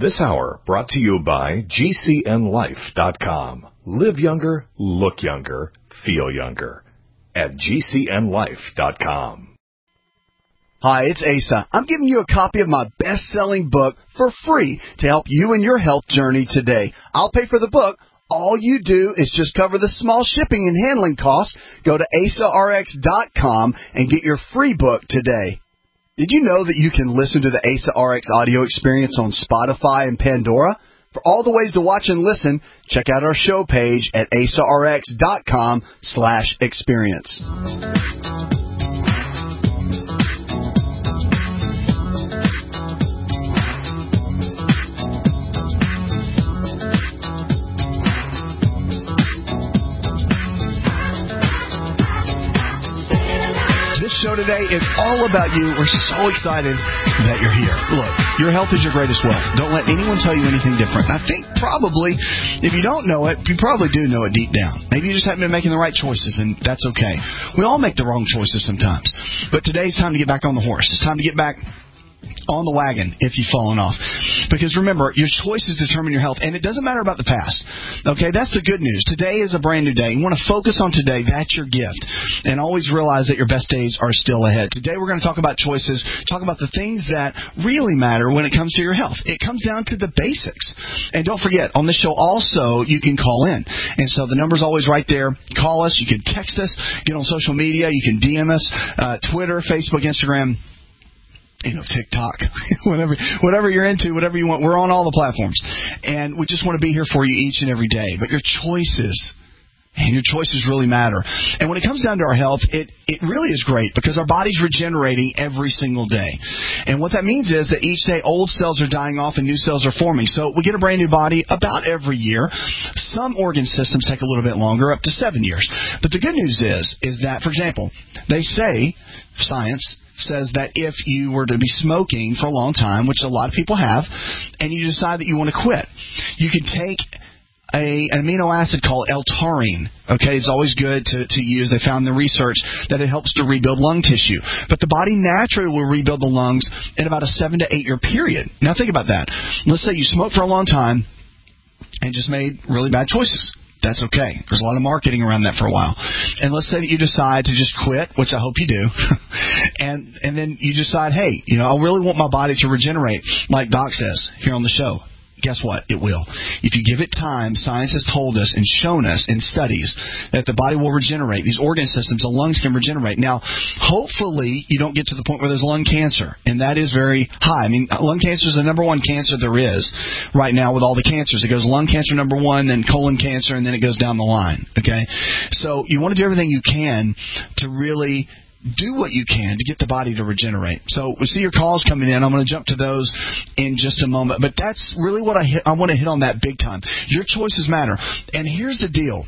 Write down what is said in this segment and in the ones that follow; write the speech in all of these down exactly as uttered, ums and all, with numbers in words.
This hour brought to you by G C N life dot com. Live younger, look younger, feel younger at G C N life dot com. Hi, it's Asa. I'm giving you a copy of my best-selling book for free to help you in your health journey today. I'll pay for the book. All you do is just cover the small shipping and handling costs. Go to asa r x dot com and get your free book today. Did you know that you can listen to the Asa R X audio experience on Spotify and Pandora? For all the ways to watch and listen, check out our show page at asa r x dot com slash experience. Show today is all about you. We're so excited that you're here. Look, your health is your greatest wealth. Don't let anyone tell you anything different. I think probably, if you don't know it, you probably do know it deep down. Maybe you just haven't been making the right choices, and that's okay. We all make the wrong choices sometimes. But today's time to get back on the horse. It's time to get back on the wagon if you've fallen off. Because remember, your choices determine your health, and it doesn't matter about the past. Okay, that's the good news. Today is a brand new day. You want to focus on today. That's your gift. And always realize that your best days are still ahead. Today we're going to talk about choices, talk about the things that really matter when it comes to your health. It comes down to the basics. And don't forget, on this show also, you can call in. And so the number's always right there. Call us. You can text us. Get on social media. You can D M us, uh, Twitter, Facebook, Instagram. You know, TikTok, whatever, whatever you're into, whatever you want. We're on all the platforms. And we just want to be here for you each and every day. But your choices, and your choices really matter. And when it comes down to our health, it, it really is great because our body's regenerating every single day. And what that means is that each day old cells are dying off and new cells are forming. So we get a brand new body about every year. Some organ systems take a little bit longer, up to seven years. But the good news is, is that, for example, they say, science says that if you were to be smoking for a long time, which a lot of people have, and you decide that you want to quit, you can take a, an amino acid called L-taurine. Okay, it's always good to, to use. They found in the research that it helps to rebuild lung tissue. But the body naturally will rebuild the lungs in about a seven to eight year period. Now think about that. Let's say you smoked for a long time and just made really bad choices. That's okay. There's a lot of marketing around that for a while. And let's say that you decide to just quit, which I hope you do, and and then you decide, hey, you know, I really want my body to regenerate, like Doc says here on the show. Guess what? It will. If you give it time, science has told us and shown us in studies that the body will regenerate. These organ systems, the lungs can regenerate. Now, hopefully, you don't get to the point where there's lung cancer, and that is very high. I mean, lung cancer is the number one cancer there is right now with all the cancers. It goes lung cancer number one, then colon cancer, and then it goes down the line. Okay? So you want to do everything you can to really do what you can to get the body to regenerate. So we see your calls coming in. I'm going to jump to those in just a moment. But that's really what I hit, I want to hit on that big time. Your choices matter. And here's the deal.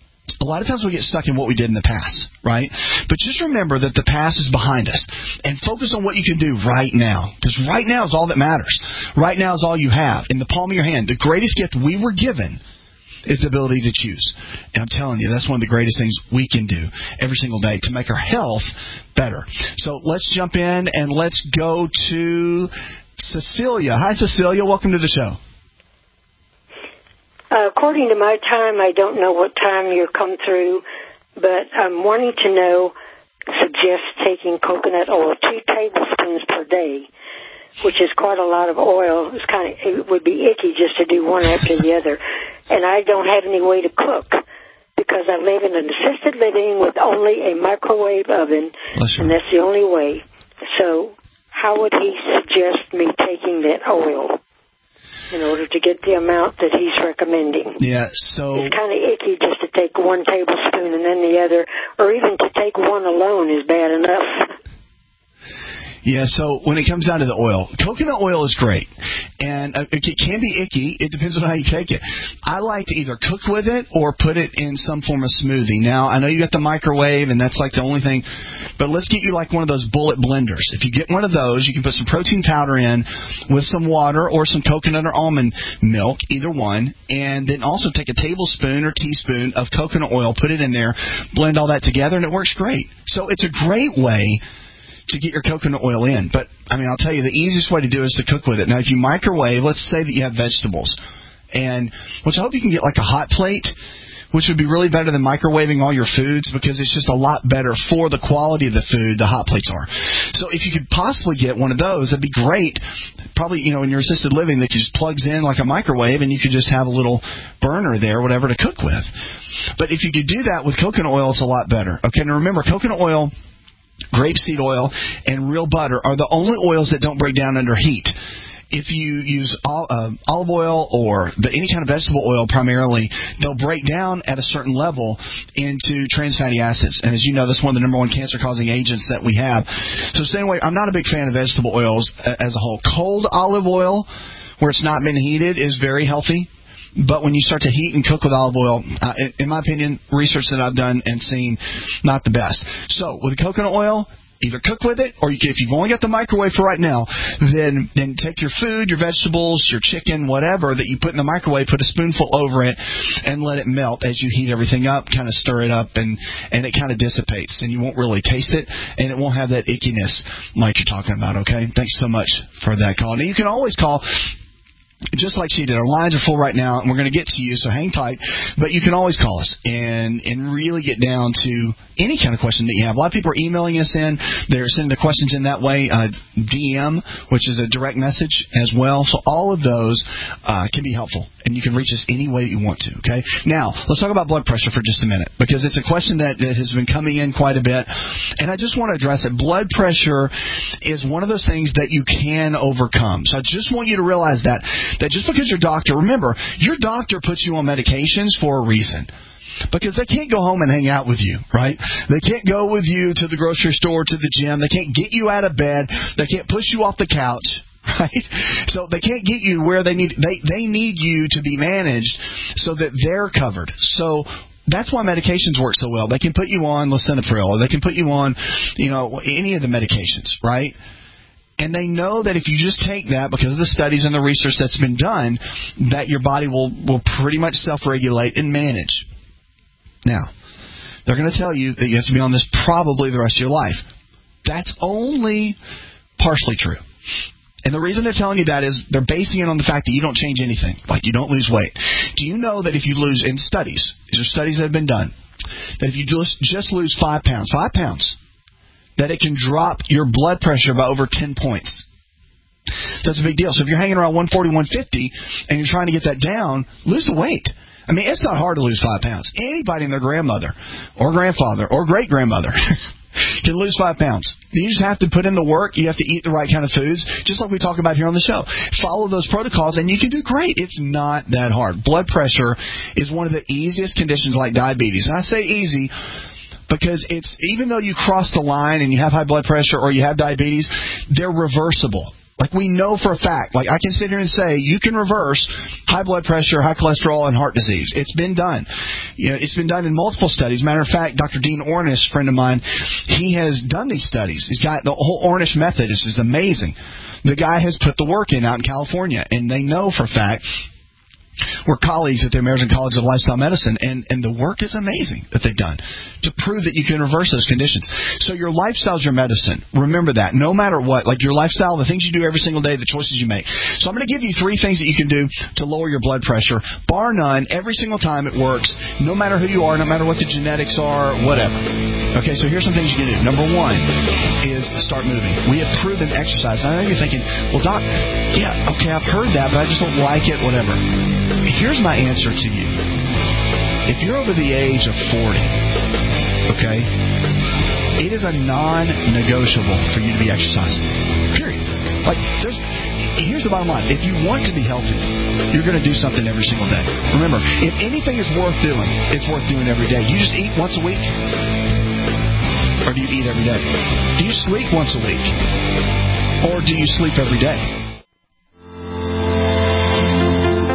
A lot of times we get stuck in what we did in the past, right? But just remember that the past is behind us. And focus on what you can do right now. Because right now is all that matters. Right now is all you have. In the palm of your hand. The greatest gift we were given is the ability to choose. And I'm telling you, that's one of the greatest things we can do every single day to make our health better. So let's jump in and let's go to Cecilia. Hi, Cecilia. Welcome to the show. Uh, according to my time, I don't know what time you come through, but I'm wanting to know, suggest taking coconut oil, two tablespoons per day, which is quite a lot of oil. It's kind of, it would be icky just to do one after the other. And I don't have any way to cook because I live in an assisted living with only a microwave oven, and that's the only way. So how would he suggest me taking that oil in order to get the amount that he's recommending? Yeah, so it's kind of icky just to take one tablespoon and then the other, or even to take one alone is bad enough. Yeah, so when it comes down to the oil, coconut oil is great. And it can be icky. It depends on how you take it. I like to either cook with it or put it in some form of smoothie. Now, I know you got the microwave, and that's like the only thing. But let's get you like one of those bullet blenders. If you get one of those, you can put some protein powder in with some water or some coconut or almond milk, either one. And then also take a tablespoon or teaspoon of coconut oil, put it in there, blend all that together, and it works great. So it's a great way to get your coconut oil in. But, I mean, I'll tell you, the easiest way to do it is to cook with it. Now, if you microwave, let's say that you have vegetables, and which I hope you can get like a hot plate, which would be really better than microwaving all your foods because it's just a lot better for the quality of the food the hot plates are. So if you could possibly get one of those, that'd be great. Probably, you know, in your assisted living that just plugs in like a microwave and you could just have a little burner there, whatever, to cook with. But if you could do that with coconut oil, it's a lot better. Okay, now remember, coconut oil, grapeseed oil, and real butter are the only oils that don't break down under heat. If you use uh, olive oil or the, any kind of vegetable oil primarily, they'll break down at a certain level into trans fatty acids. And as you know, that's one of the number one cancer-causing agents that we have. So stay away. I'm not a big fan of vegetable oils as a whole. Cold olive oil, where it's not been heated, is very healthy. But when you start to heat and cook with olive oil, uh, in my opinion, research that I've done and seen, not the best. So with coconut oil, either cook with it, or you can, if you've only got the microwave for right now, then then take your food, your vegetables, your chicken, whatever that you put in the microwave, put a spoonful over it, and let it melt as you heat everything up. Kind of stir it up, and and it kind of dissipates, and you won't really taste it, and it won't have that ickiness like you're talking about. Okay, thanks so much for that call. Now you can always call. Just like she did. Our lines are full right now, and we're going to get to you, so hang tight. But you can always call us and and really get down to any kind of question that you have. A lot of people are emailing us in. They're sending the questions in that way. Uh, D M, which is a direct message as well. So all of those uh, can be helpful, and you can reach us any way you want to. Okay. Now, let's talk about blood pressure for just a minute, because it's a question that, that has been coming in quite a bit, and I just want to address it. Blood pressure is one of those things that you can overcome. So I just want you to realize that. That just because your doctor, remember, your doctor puts you on medications for a reason. Because they can't go home and hang out with you, right? They can't go with you to the grocery store, to the gym. They can't get you out of bed. They can't push you off the couch, right? So they can't get you where they need. They, they need you to be managed so that they're covered. So that's why medications work so well. They can put you on lisinopril, or they can put you on, you know, any of the medications, right? And they know that if you just take that, because of the studies and the research that's been done, that your body will, will pretty much self-regulate and manage. Now, they're going to tell you that you have to be on this probably the rest of your life. That's only partially true. And the reason they're telling you that is they're basing it on the fact that you don't change anything, like you don't lose weight. Do you know that if you lose, in studies, these are studies that have been done, that if you just, just lose five pounds, five pounds, that it can drop your blood pressure by over ten points. That's a big deal. So if you're hanging around one forty, one fifty, and you're trying to get that down, lose the weight. I mean, it's not hard to lose five pounds. Anybody and their grandmother or grandfather or great-grandmother can lose five pounds. You just have to put in the work. You have to eat the right kind of foods, just like we talk about here on the show. Follow those protocols, and you can do great. It's not that hard. Blood pressure is one of the easiest conditions like diabetes. And I say easy because it's, even though you cross the line and you have high blood pressure or you have diabetes, they're reversible. Like we know for a fact, like I can sit here and say, you can reverse high blood pressure, high cholesterol, and heart disease. It's been done. You know, it's been done in multiple studies. Matter of fact, Doctor Dean Ornish, a friend of mine, he has done these studies. He's got the whole Ornish method. This is amazing. The guy has put the work in out in California, and they know for a fact. We're colleagues at the American College of Lifestyle Medicine, and, and the work is amazing that they've done to prove that you can reverse those conditions. So your lifestyle is your medicine. Remember that. No matter what, like your lifestyle, the things you do every single day, the choices you make. So I'm going to give you three things that you can do to lower your blood pressure. Bar none, every single time it works, no matter who you are, no matter what the genetics are, whatever. Okay, so here's some things you can do. Number one is start moving. We have proven exercise. I know you're thinking, well, Doc, yeah, okay, I've heard that, but I just don't like it, whatever. Here's my answer to you. If you're over the age of forty, okay, it is a non-negotiable for you to be exercising. Period. Like, there's, here's the bottom line. If you want to be healthy, you're going to do something every single day. Remember, if anything is worth doing, it's worth doing every day. You just eat once a week? Or do you eat every day? Do you sleep once a week? Or do you sleep every day?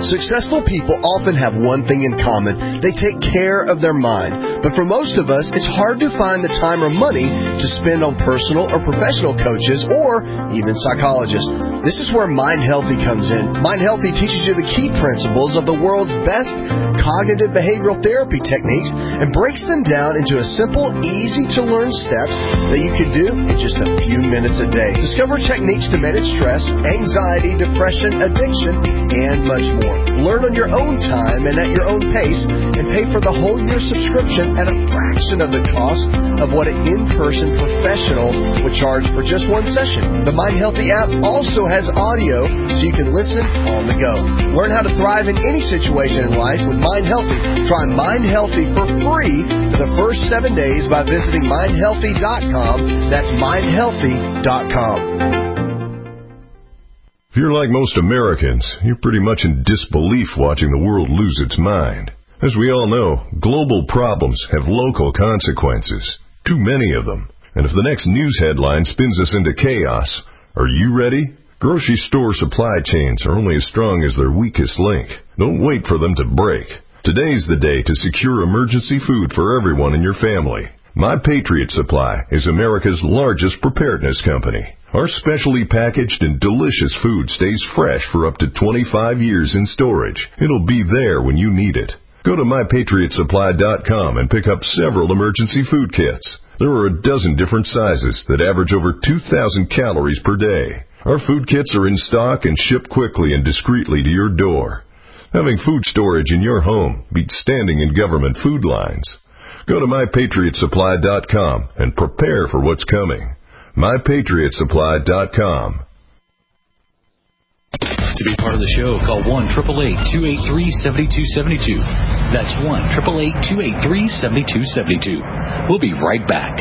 Successful people often have one thing in common. They take care of their mind. But for most of us, it's hard to find the time or money to spend on personal or professional coaches or even psychologists. This is where Mind Healthy comes in. Mind Healthy teaches you the key principles of the world's best cognitive behavioral therapy techniques and breaks them down into a simple, easy-to-learn steps that you can do in just a few minutes a day. Discover techniques to manage stress, anxiety, depression, addiction, and much more. Learn on your own time and at your own pace, and pay for the whole year subscription at a fraction of the cost of what an in-person professional would charge for just one session. The Mind Healthy app also has audio, so you can listen on the go. Learn how to thrive in any situation in life with Mind Healthy. Try Mind Healthy for free for the first seven days by visiting mind healthy dot com. That's mind healthy dot com. If you're like most Americans, you're pretty much in disbelief watching the world lose its mind. As we all know, global problems have local consequences, too many of them. And if the next news headline spins us into chaos, are you ready? Grocery store supply chains are only as strong as their weakest link. Don't wait for them to break. Today's the day to secure emergency food for everyone in your family. My Patriot Supply is America's largest preparedness company. Our specially packaged and delicious food stays fresh for up to twenty-five years in storage. It'll be there when you need it. Go to my patriot supply dot com and pick up several emergency food kits. There are a dozen different sizes that average over two thousand calories per day. Our food kits are in stock and ship quickly and discreetly to your door. Having food storage in your home beats standing in government food lines. Go to my patriot supply dot com and prepare for what's coming. my patriot supply dot com. To be part of the show, call one eight eight eight, two eight three, seven two seven two. That's one eight eight eight, two eight three, seven two seven two. We'll be right back.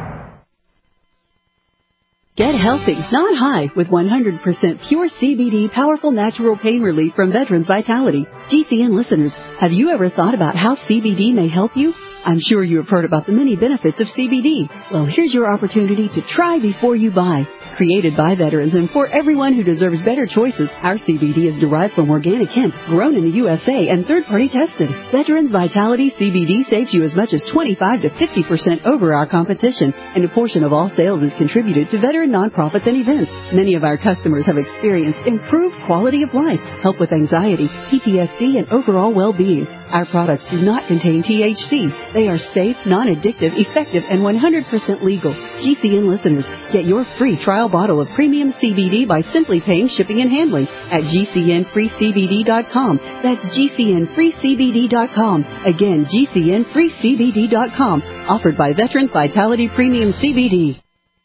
Get healthy, not high, with one hundred percent pure C B D powerful natural pain relief from Veterans Vitality. G C N listeners, have you ever thought about how C B D may help you? I'm sure you have heard about the many benefits of C B D. Well, here's your opportunity to try before you buy. Created by veterans and for everyone who deserves better choices, our C B D is derived from organic hemp, grown in the U S A and third-party tested. Veterans Vitality C B D saves you as much as twenty-five to fifty percent over our competition, and a portion of all sales is contributed to veteran nonprofits and events. Many of our customers have experienced improved quality of life, help with anxiety, P T S D, and overall well-being. Our products do not contain T H C. They are safe, non-addictive, effective, and one hundred percent legal. G C N listeners, get your free trial bottle of premium C B D by simply paying shipping and handling at G C N free C B D dot com. That's G C N free C B D dot com. Again, G C N free C B D dot com. Offered by Veterans Vitality Premium C B D.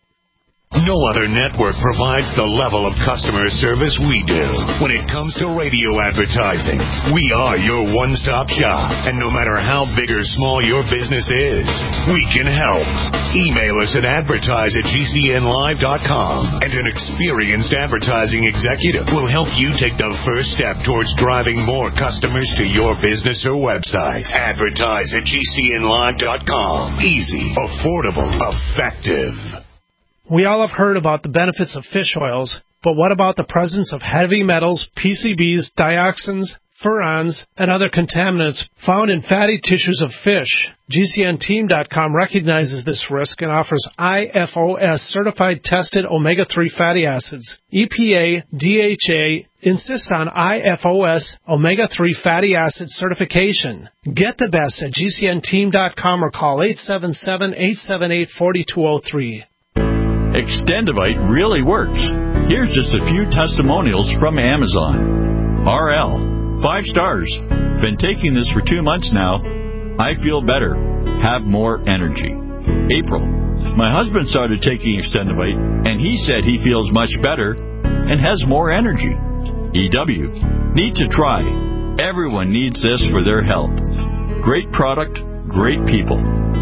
No other network provides the level of customer service we do. When it comes to radio advertising, we are your one-stop shop. And no matter how big or small your business is, we can help. Email us at advertise at G C N live dot com, and an experienced advertising executive will help you take the first step towards driving more customers to your business or website. Advertise at G C N live dot com. Easy, affordable, effective. We all have heard about the benefits of fish oils, but what about the presence of heavy metals, P C Bs, dioxins, furans, and other contaminants found in fatty tissues of fish? G C N team dot com recognizes this risk and offers I F O S certified tested omega three fatty acids. E P A, D H A insist on I F O S omega three fatty acid certification. Get the best at G C N team dot com or call eight seven seven, eight seven eight, four two zero three. Extendivite really works. Here's just a few testimonials from Amazon. R L, five stars. Been taking this for two months now. I feel better. Have more energy. April, my husband started taking Extendivite, and he said he feels much better and has more energy. E W, need to try. Everyone needs this for their health. Great product, great people.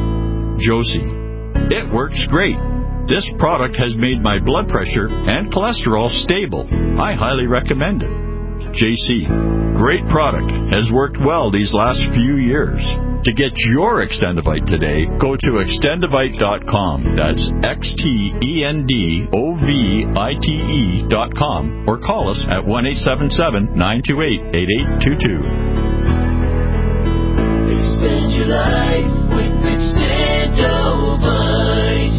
Josie, it works great. This product has made my blood pressure and cholesterol stable. I highly recommend it. J C, great product. Has worked well these last few years. To get your Extendovite today, go to extendovite dot com. That's X T E N D O V I T E dot com, or call us at one eight seven seven, nine two eight, eight eight two two. Extend your life with Extendovite.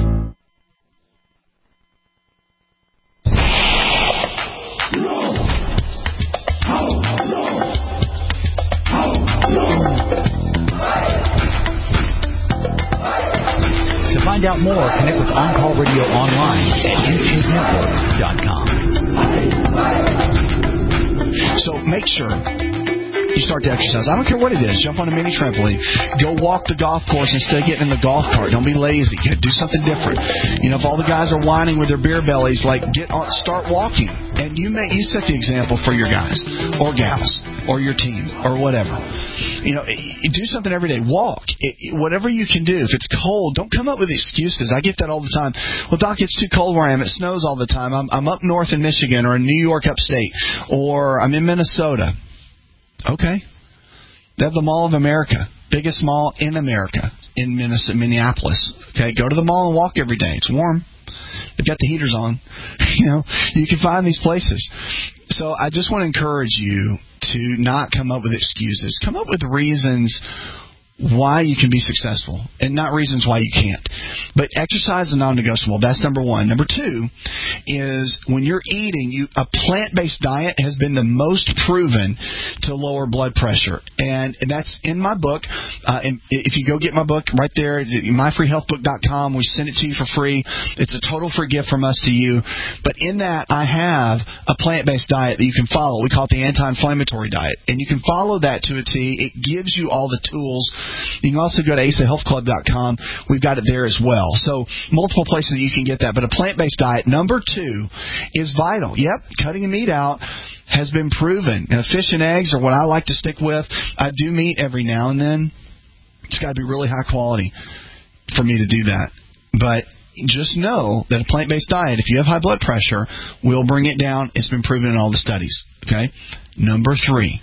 To find out more, connect with On Call Radio online at U T network dot com. So make sure you start to exercise. I don't care what it is. Jump on a mini trampoline. Go walk the golf course instead of getting in the golf cart. Don't be lazy. Do something different. You know, if all the guys are whining with their beer bellies, like get on, start walking. And you may you set the example for your guys or gals or your team or whatever. You know, do something every day. Walk. It, whatever you can do. If it's cold, don't come up with excuses. I get that all the time. Well, Doc, it's too cold where I am. It snows all the time. I'm, I'm up north in Michigan or in New York upstate, or I'm in Minnesota. Okay. They have the Mall of America, biggest mall in America, in Minneapolis. Okay, go to the mall and walk every day. It's warm. They've got the heaters on. You know, you can find these places. So I just want to encourage you to not come up with excuses. Come up with reasons why you can be successful, and not reasons why you can't. But exercise is non-negotiable. That's number one. Number two is when you're eating, you, a plant-based diet has been the most proven to lower blood pressure. And, and that's in my book. Uh, and if you go get my book right there, my free health book dot com, we send it to you for free. It's a total free gift from us to you. But in that, I have a plant-based diet that you can follow. We call it the anti-inflammatory diet. And you can follow that to a T. It gives you all the tools. You can also go to A S A health club dot com. We've got it there as well. So multiple places that you can get that. But a plant-based diet, number two, is vital. Yep, cutting the meat out has been proven. Now, fish and eggs are what I like to stick with. I do meat every now and then. It's got to be really high quality for me to do that. But just know that a plant-based diet, if you have high blood pressure, will bring it down. It's been proven in all the studies. Okay? Number three.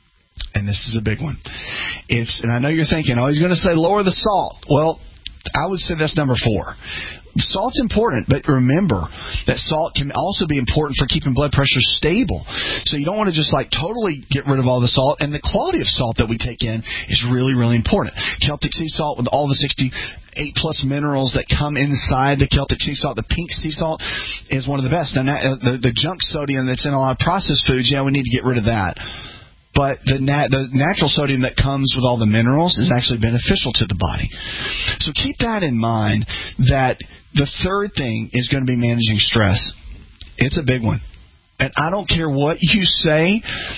And this is a big one. It's, and I know you're thinking, oh, he's going to say lower the salt. Well, I would say that's number four. Salt's important, but remember that salt can also be important for keeping blood pressure stable. So you don't want to just like totally get rid of all the salt. And the quality of salt that we take in is really, really important. Celtic sea salt with all the sixty-eight plus minerals that come inside the Celtic sea salt, the pink sea salt, is one of the best. And that, the, the junk sodium that's in a lot of processed foods, yeah, we need to get rid of that. But the, nat- the natural sodium that comes with all the minerals is actually beneficial to the body. So keep that in mind, that the third thing is going to be managing stress. It's a big one. And I don't care what you say.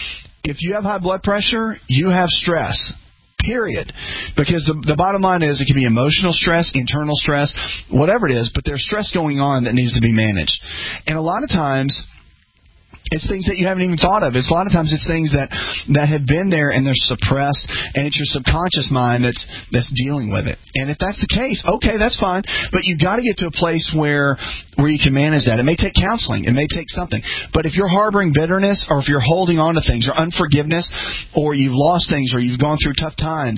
If you have high blood pressure, you have stress. Period. Because the, the bottom line is it can be emotional stress, internal stress, whatever it is, but there's stress going on that needs to be managed. And a lot of times it's things that you haven't even thought of. It's a lot of times it's things that, that have been there and they're suppressed, and it's your subconscious mind that's that's dealing with it. And if that's the case, okay, that's fine. But you've got to get to a place where where you can manage that. It may take counseling. It may take something. But if you're harboring bitterness, or if you're holding on to things, or unforgiveness, or you've lost things, or you've gone through tough times,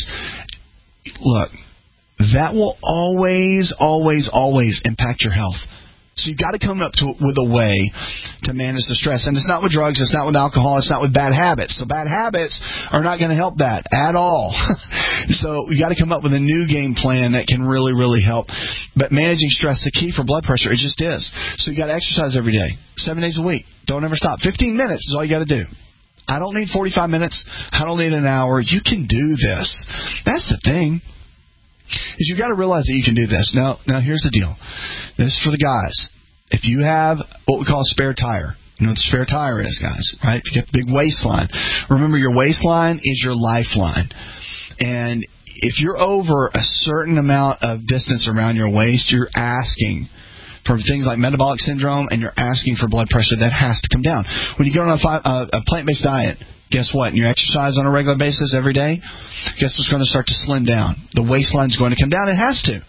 look, that will always, always, always impact your health. So you've got to come up to with a way to manage the stress. And it's not with drugs. It's not with alcohol. It's not with bad habits. So bad habits are not going to help that at all. So you've got to come up with a new game plan that can really, really help. But managing stress, the key for blood pressure, it just is. So you've got to exercise every day, seven days a week. Don't ever stop. fifteen minutes is all you got to do. I don't need forty-five minutes. I don't need an hour. You can do this. That's the thing. Is you've got to realize that you can do this. Now, now here's the deal. This is for the guys. If you have what we call a spare tire, you know what a spare tire is, guys, right? If you get the big waistline, remember your waistline is your lifeline. And if you're over a certain amount of distance around your waist, you're asking for things like metabolic syndrome, and you're asking for blood pressure that has to come down. When you go on a, five, uh, a plant-based diet, guess what? And you exercise on a regular basis every day, guess what's going to start to slim down? The waistline's going to come down. It has to.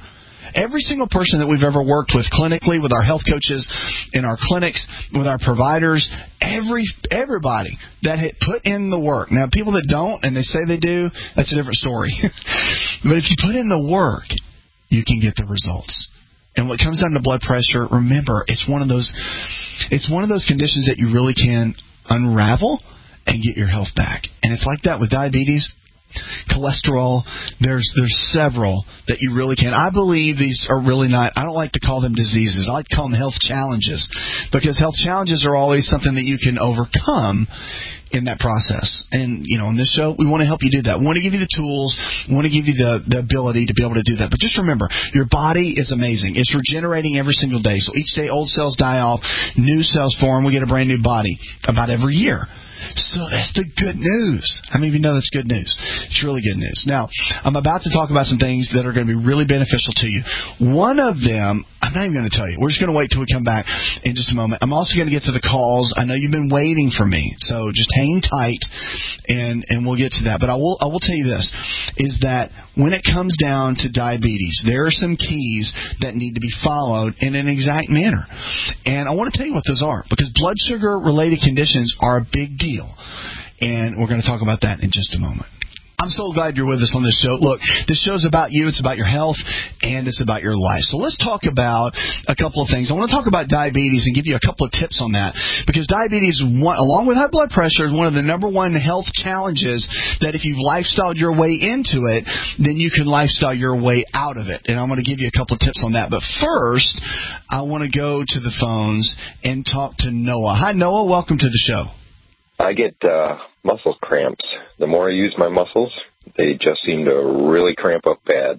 Every single person that we've ever worked with clinically, with our health coaches, in our clinics, with our providers, every everybody that had put in the work. Now, people that don't and they say they do, that's a different story. But if you put in the work, you can get the results. And when it comes down to blood pressure, remember, it's one of those it's one of those conditions that you really can unravel and get your health back. And it's like that with diabetes, cholesterol. There's there's several that you really can. I believe these are really not, I don't like to call them diseases. I like to call them health challenges, because health challenges are always something that you can overcome in that process. And, you know, on this show, we want to help you do that. We want to give you the tools. We want to give you the, the ability to be able to do that. But just remember, your body is amazing. It's regenerating every single day. So each day, old cells die off, new cells form, we get a brand new body about every year. So that's the good news. How many of you know that's good news? It's really good news. Now, I'm about to talk about some things that are going to be really beneficial to you. One of them, I'm not even going to tell you. We're just going to wait till we come back in just a moment. I'm also going to get to the calls. I know you've been waiting for me, so just hang tight, and, and we'll get to that. But I will I will tell you this, is that when it comes down to diabetes, there are some keys that need to be followed in an exact manner. And I want to tell you what those are, because blood sugar-related conditions are a big deal. And we're going to talk about that in just a moment. I'm so glad you're with us on this show. Look, this show's about you. It's about your health, and it's about your life. So let's talk about a couple of things. I want to talk about diabetes and give you a couple of tips on that, because diabetes, along with high blood pressure, is one of the number one health challenges that if you've lifestyled your way into it, then you can lifestyle your way out of it. And I'm going to give you a couple of tips on that. But first, I want to go to the phones and talk to Noah. Hi, Noah. Welcome to the show. I get uh, muscle cramps. The more I use my muscles, they just seem to really cramp up bad.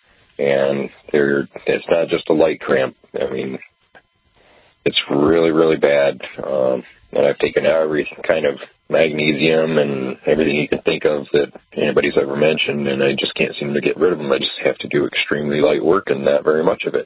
And they're, it's not just a light cramp. I mean, it's really, really bad. Um, and I've taken every kind of magnesium and everything you can think of that anybody's ever mentioned, and I just can't seem to get rid of them. I just have to do extremely light work and not very much of it.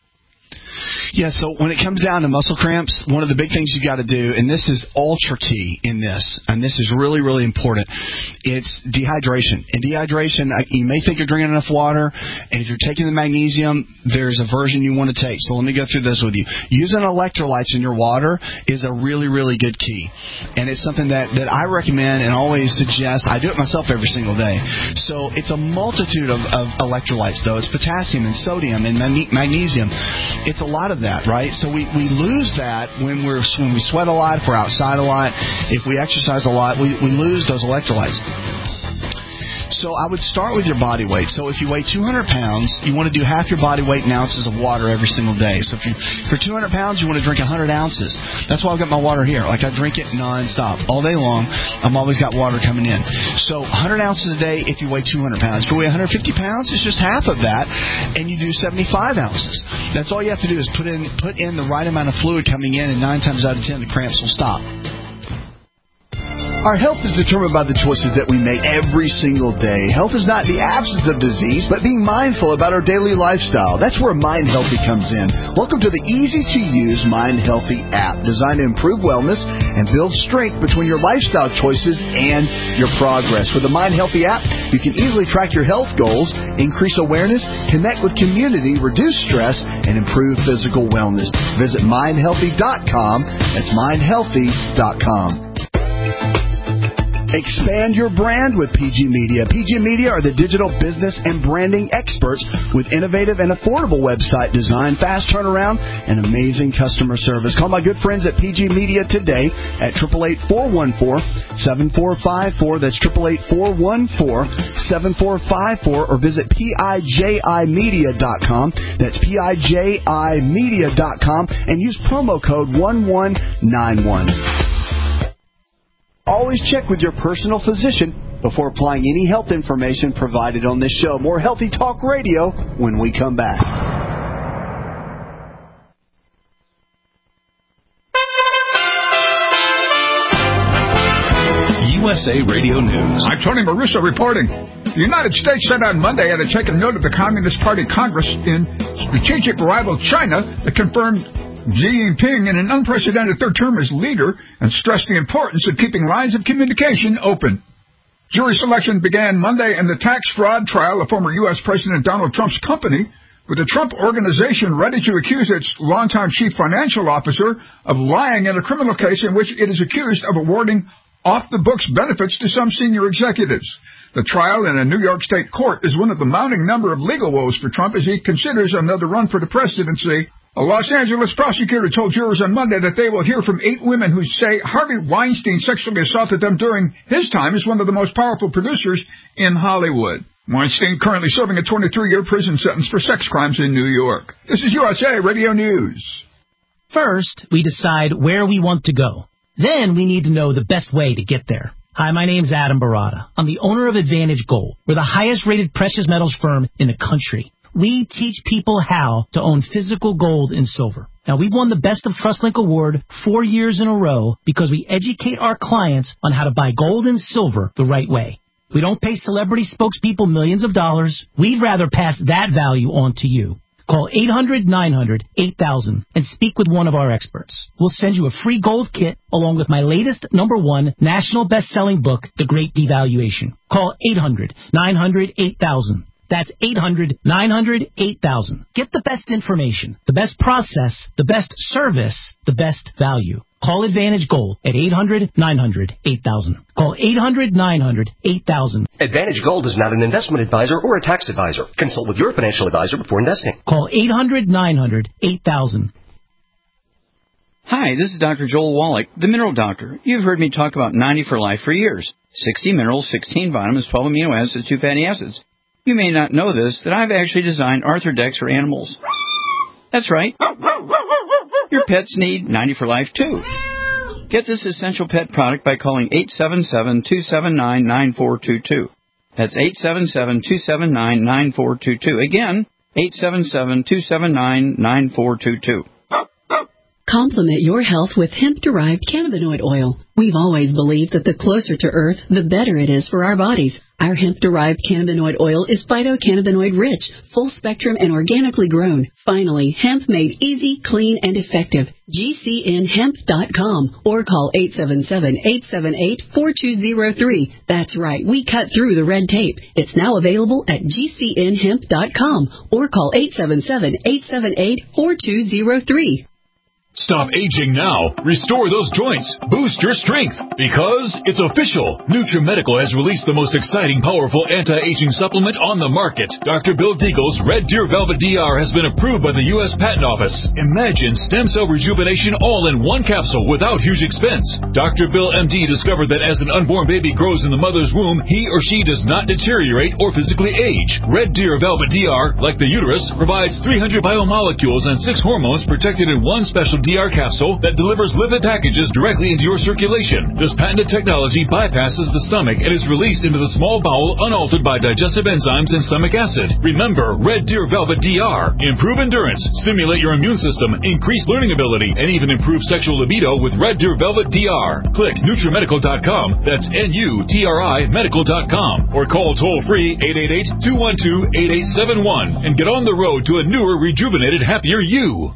Yeah, so when it comes down to muscle cramps, one of the big things you got to do, and this is ultra key in this, and this is really, really important, it's dehydration. And dehydration, you may think you're drinking enough water, and if you're taking the magnesium, there's a version you want to take. So let me go through this with you. Using electrolytes in your water is a really, really good key. And it's something that, that I recommend and always suggest. I do it myself every single day. So it's a multitude of, of electrolytes, though. It's potassium and sodium and magnesium. It's a lot of that, right? So we, we lose that when we're when we sweat a lot, if we're outside a lot, if we exercise a lot, we, we lose those electrolytes. So I would start with your body weight. So if you weigh two hundred pounds, you want to do half your body weight in ounces of water every single day. So if you for two hundred pounds, you want to drink one hundred ounces. That's why I've got my water here. Like, I drink it nonstop all day long. I'm always got water coming in. So one hundred ounces a day if you weigh two hundred pounds. If you weigh one hundred fifty pounds, it's just half of that, and you do seventy-five ounces. That's all you have to do is put in put in the right amount of fluid coming in, and nine times out of ten, the cramps will stop. Our health is determined by the choices that we make every single day. Health is not the absence of disease, but being mindful about our daily lifestyle. That's where Mind Healthy comes in. Welcome to the easy-to-use Mind Healthy app, designed to improve wellness and build strength between your lifestyle choices and your progress. With the Mind Healthy app, you can easily track your health goals, increase awareness, connect with community, reduce stress, and improve physical wellness. Visit mind healthy dot com. That's mind healthy dot com. Expand your brand with P G Media. P G Media are the digital business and branding experts with innovative and affordable website design, fast turnaround, and amazing customer service. Call my good friends at P G Media today at eight eight eight, four one four, seven four five four. That's eight eight eight, four one four, seven four five four, or visit P I J I media dot com. That's P I J I media dot com, and use promo code one one nine one. Always check with your personal physician before applying any health information provided on this show. More Healthy Talk Radio when we come back. U S A Radio News. I'm Tony Maruso reporting. The United States said on Monday it had taken note of the Communist Party Congress in strategic rival China that confirmed Xi Jinping in an unprecedented third term as leader and stressed the importance of keeping lines of communication open. Jury selection began Monday in the tax fraud trial of former U S President Donald Trump's company, with the Trump Organization ready to accuse its longtime chief financial officer of lying in a criminal case in which it is accused of awarding off-the-books benefits to some senior executives. The trial in a New York state court is one of the mounting number of legal woes for Trump as he considers another run for the presidency. A Los Angeles prosecutor told jurors on Monday that they will hear from eight women who say Harvey Weinstein sexually assaulted them during his time as one of the most powerful producers in Hollywood. Weinstein currently serving a twenty-three-year prison sentence for sex crimes in New York. This is U S A Radio News. First, we decide where we want to go. Then we need to know the best way to get there. Hi, my name's Adam Barada. I'm the owner of Advantage Gold. We're the highest-rated precious metals firm in the country. We teach people how to own physical gold and silver. Now, we've won the Best of TrustLink Award four years in a row because we educate our clients on how to buy gold and silver the right way. We don't pay celebrity spokespeople millions of dollars. We'd rather pass that value on to you. Call eight hundred nine hundred eight thousand and speak with one of our experts. We'll send you a free gold kit along with my latest number one national best-selling book, The Great Devaluation. Call eight hundred nine hundred eight thousand. That's eight hundred nine hundred eight thousand. Get the best information, the best process, the best service, the best value. Call Advantage Gold at eight hundred nine hundred eight thousand. Call eight hundred nine hundred eight thousand. Advantage Gold is not an investment advisor or a tax advisor. Consult with your financial advisor before investing. Call eight hundred nine hundred eight thousand. Hi, this is Doctor Joel Wallach, the Mineral Doctor. You've heard me talk about ninety for Life for years. sixty minerals, sixteen vitamins, twelve amino acids, two fatty acids. You may not know this, that I've actually designed Arthrodex for animals. That's right. Your pets need ninety for Life, too. Get this essential pet product by calling eight seven seven, two seven nine, nine four two two. That's eight seven seven, two seven nine, nine four two two. Again, eight seven seven, two seven nine, nine four two two. Complement your health with hemp-derived cannabinoid oil. We've always believed that the closer to Earth, the better it is for our bodies. Our hemp-derived cannabinoid oil is phytocannabinoid-rich, full-spectrum, and organically grown. Finally, hemp made easy, clean, and effective. G C N hemp dot com or call eight seven seven, eight seven eight, four two zero three. That's right, we cut through the red tape. It's now available at G C N hemp dot com or call eight seven seven, eight seven eight, four two zero three. Stop aging now. Restore those joints. Boost your strength. Because it's official. NutriMedical has released the most exciting, powerful anti-aging supplement on the market. Doctor Bill Deagle's Red Deer Velvet D R has been approved by the U S Patent Office. Imagine stem cell rejuvenation all in one capsule without huge expense. Doctor Bill M D discovered that as an unborn baby grows in the mother's womb, he or she does not deteriorate or physically age. Red Deer Velvet D R, like the uterus, provides three hundred biomolecules and six hormones protected in one special D R capsule that delivers lipid packages directly into your circulation. This patented technology bypasses the stomach and is released into the small bowel unaltered by digestive enzymes and stomach acid. Remember, Red Deer Velvet D R. Improve endurance, stimulate your immune system, increase learning ability, and even improve sexual libido with Red Deer Velvet D R. Click NutriMedical dot com. That's N U T R I medical dot com. Or call toll-free eight eight eight, two one two, eight eight seven one and get on the road to a newer, rejuvenated, happier you.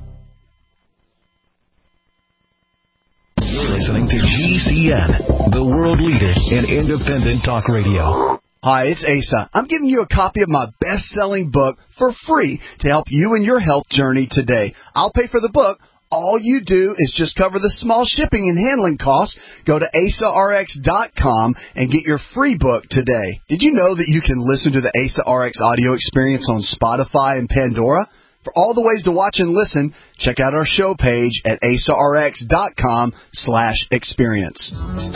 You're listening to G C N, the world leader in independent talk radio. Hi, it's Asa. I'm giving you a copy of my best-selling book for free to help you in your health journey today. I'll pay for the book. All you do is just cover the small shipping and handling costs. Go to asa r x dot com and get your free book today. Did you know that you can listen to the Asa R X audio experience on Spotify and Pandora? For all the ways to watch and listen, check out our show page at asa r x dot com slash experience.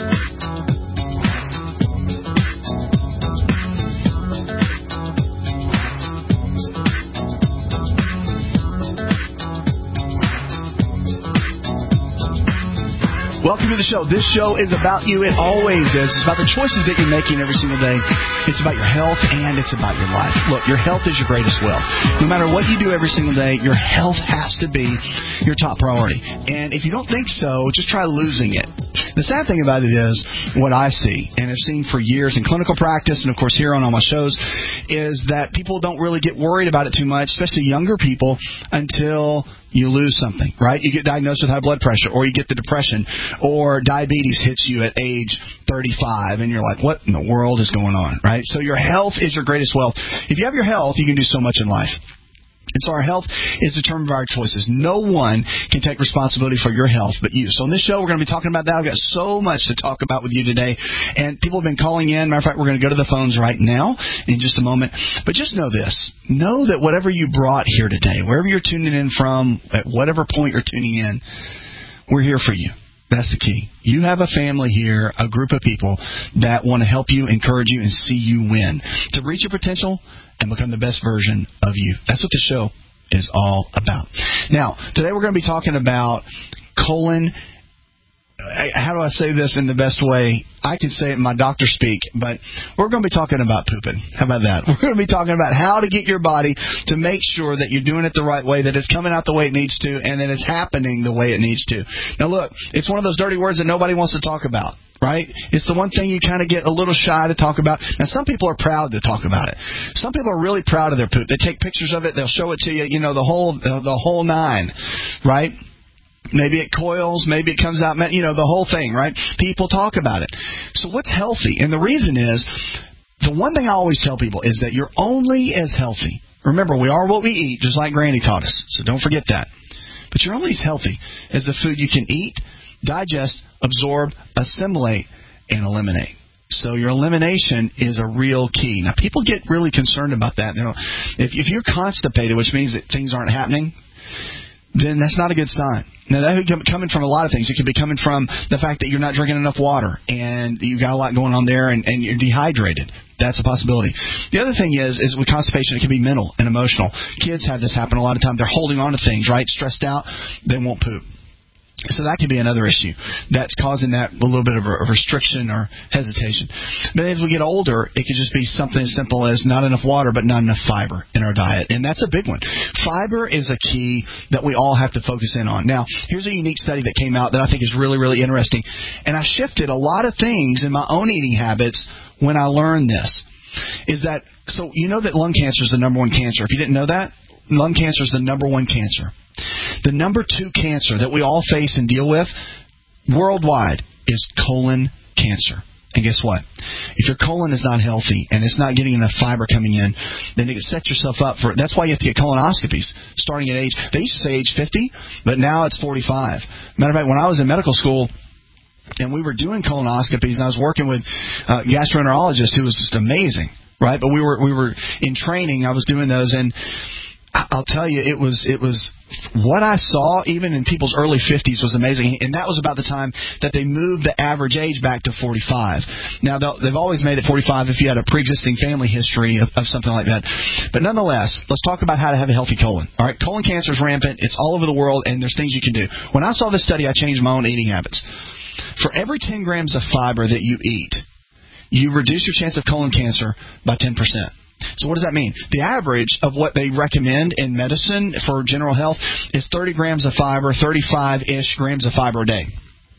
Welcome to the show. This show is about you. It always is. It's about the choices that you're making every single day. It's about your health and it's about your life. Look, your health is your greatest wealth. No matter what you do every single day, your health has to be your top priority. And if you don't think so, just try losing it. The sad thing about it is, what I see, and have seen for years in clinical practice and, of course, here on all my shows, is that people don't really get worried about it too much, especially younger people, until you lose something, right? You get diagnosed with high blood pressure, or you get the depression, or diabetes hits you at age thirty-five, and you're like, what in the world is going on, right? So your health is your greatest wealth. If you have your health, you can do so much in life. And so our health is determined by our choices. No one can take responsibility for your health but you. So on this show, we're going to be talking about that. I've got so much to talk about with you today. And people have been calling in. Matter of fact, we're going to go to the phones right now in just a moment. But just know this. Know that whatever you brought here today, wherever you're tuning in from, at whatever point you're tuning in, we're here for you. That's the key. You have a family here, a group of people that want to help you, encourage you, and see you win. To reach your potential and become the best version of you. That's what the show is all about. Now, today we're going to be talking about colon. How do I say this in the best way? I can say it in my doctor speak, but we're going to be talking about pooping. How about that? We're going to be talking about how to get your body to make sure that you're doing it the right way, that it's coming out the way it needs to, and that it's happening the way it needs to. Now, look, it's one of those dirty words that nobody wants to talk about, right? It's the one thing you kind of get a little shy to talk about. Now, some people are proud to talk about it. Some people are really proud of their poop. They take pictures of it. They'll show it to you, you know, the whole, the whole nine, right? Maybe it coils, maybe it comes out, you know, the whole thing, right? People talk about it. So what's healthy? And the reason is, the one thing I always tell people is that you're only as healthy. Remember, we are what we eat, just like Granny taught us. So don't forget that. But you're only as healthy as the food you can eat, digest, absorb, assimilate, and eliminate. So your elimination is a real key. Now, people get really concerned about that. You know, if, if you're constipated, which means that things aren't happening, then that's not a good sign. Now, that could be coming from a lot of things. It could be coming from the fact that you're not drinking enough water and you've got a lot going on there and, and you're dehydrated. That's a possibility. The other thing is, is with constipation, it can be mental and emotional. Kids have this happen a lot of times. They're holding on to things, right? Stressed out, they won't poop. So that could be another issue that's causing that a little bit of a restriction or hesitation. But as we get older, it could just be something as simple as not enough water but not enough fiber in our diet. And that's a big one. Fiber is a key that we all have to focus in on. Now, here's a unique study that came out that I think is really, really interesting. And I shifted a lot of things in my own eating habits when I learned this. Is that, so you know that lung cancer is the number one cancer. If you didn't know that, lung cancer is the number one cancer. The number two cancer that we all face and deal with worldwide is colon cancer. And guess what? If your colon is not healthy and it's not getting enough fiber coming in, then it sets yourself up for it. That's why you have to get colonoscopies starting at age, they used to say age fifty, but now it's forty-five. Matter of fact, when I was in medical school, and we were doing colonoscopies, and I was working with a gastroenterologist who was just amazing, right? But we were we were in training. I was doing those, and I'll tell you, it was it was what I saw even in people's early fifties was amazing, and that was about the time that they moved the average age back to forty-five. Now, they've always made it forty-five if you had a pre-existing family history of, of something like that. But nonetheless, let's talk about how to have a healthy colon. All right, colon cancer is rampant. It's all over the world, and there's things you can do. When I saw this study, I changed my own eating habits. For every ten grams of fiber that you eat, you reduce your chance of colon cancer by ten percent. So what does that mean? The average of what they recommend in medicine for general health is thirty grams of fiber, thirty-five-ish grams of fiber a day.